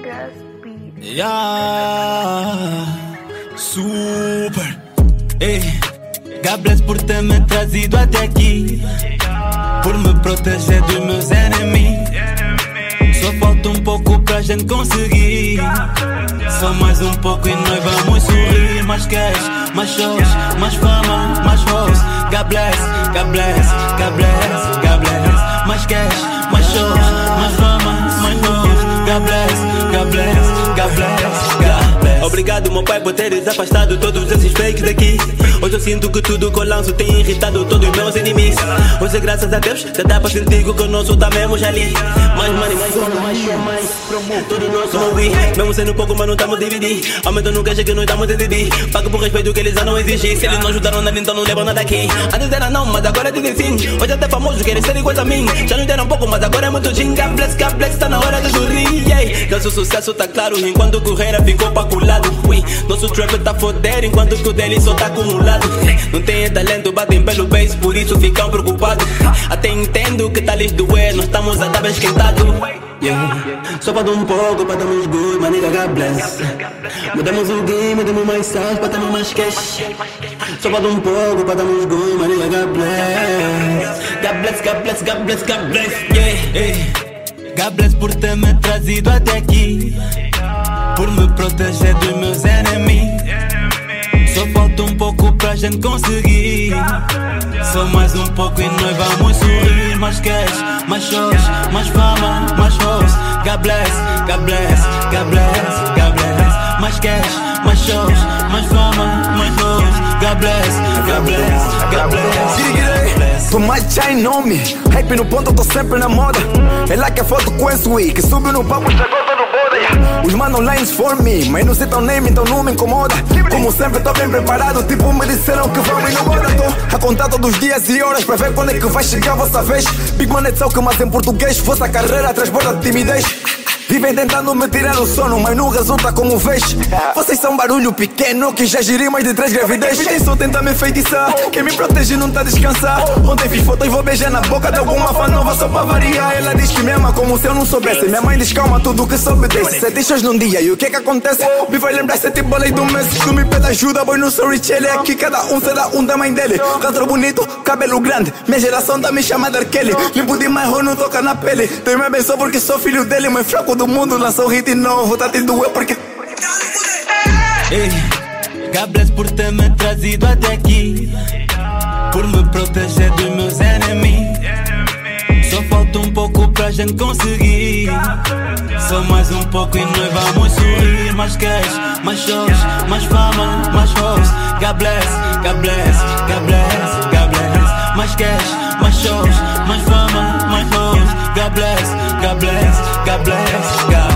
Yeah, super. Ei, God bless por ter me trazido até aqui, por me proteger dos meus enemigos. Só falta um pouco pra gente conseguir. Só mais um pouco e nós vamos sorrir. Mais cash, mais shows, mais fama, mais hoes. God bless, God bless, God bless, God bless. Mais cash, mais shows, mais fama, mais hoes. God bless, God bless, God bless, God bless. Obrigado meu pai por teres afastado todos esses fakes daqui. Hoje eu sinto que tudo que eu lanço tem irritado todos os meus inimigos. Hoje graças a Deus já dá pra sentir que o nosso tá mesmo já ali. Mais money, mais zona, mais show, mais promo. Tudo nosso movi, mesmo sendo pouco mas não estamos dividir. Aumentando o caixa que nós estamos a decidir. Pago por respeito que eles já não exigem. Se eles não ajudaram nada então não levam nada aqui. Antes era não, mas agora dizem sim. Hoje até famoso querem ser iguais a mim. Já não deram pouco mas agora é muito gin. God bless, tá na hora de sorrir, yeah. Nosso sucesso tá claro enquanto correira ficou pra lado. Ui, nosso trap tá foder enquanto que o dele só tá acumulado. Não tem talento, batem pelo base, por isso ficam preocupados. Até entendo que tá lhes doer, nós estamos a dar esquentado. Yeah. Só falta um pouco pra darmos good, my nigga, God bless. Mudamos o game, demos mais size pra termos mais cash. Só falta um pouco pra darmos good, my nigga, God bless. God bless, God bless, God bless, God bless, yeah, yeah. God bless por ter me trazido até aqui, por me proteger dos meus enemigos. Só falta um pouco pra gente conseguir. Só mais um pouco e nós vamos sorrir. Mais cash, mais shows, mais fama, mais hoes. God bless, God bless, God bless, God bless. Mais cash, mais shows, mais fama, mais hoes. God bless, God bless, God bless. Tu mais shine on me. Hype no ponto, eu tô sempre na moda. É lá que a foto com esse week que subiu no papo, chegou todo boda, yeah. Os mano lines for me, mas não citam name, então não me incomoda. Como sempre tô bem preparado, tipo me disseram que vão e não boda. Tô a contar todos os dias e horas pra ver quando é que vai chegar a vossa vez. Big man é só que mais em português, vossa carreira transborda de timidez. Vivem tentando me tirar o sono, mas não resulta como vês. Vocês são barulho pequeno que já girei mais de 3 gravidez. Quem só tenta me enfeitiçar, quem me protege não tá a descansar. Ontem fiz fotos e vou beijar na boca de alguma fã nova só pra variar. Ela diz que me ama como se eu não soubesse. Minha mãe diz calma tudo que só obedece. 7 shows num dia e o que é que acontece? Me vai lembrar 7 bolas do mês. Tu me pede ajuda, boy, não sou rich. Ele é aqui, cada um será um da mãe dele. Rastro bonito, cabelo grande. Minha geração tá me chamando de Kelly. Limpo demais, não toca na pele. Deus me abençoe porque sou filho dele. Mais fraco do mundo, lançou hit novo, tá te doer porque... Ei, God bless por ter me trazido até aqui, por me proteger dos meus enemigos. Só falta um pouco pra gente conseguir. Só mais um pouco e nós vamos sorrir. Mais cash, mais shows, mais fama, mais hoes. God bless, God bless, God bless, God bless. Mais cash, mais shows, mais fama, mais hoes. God bless, God bless, God bless, God.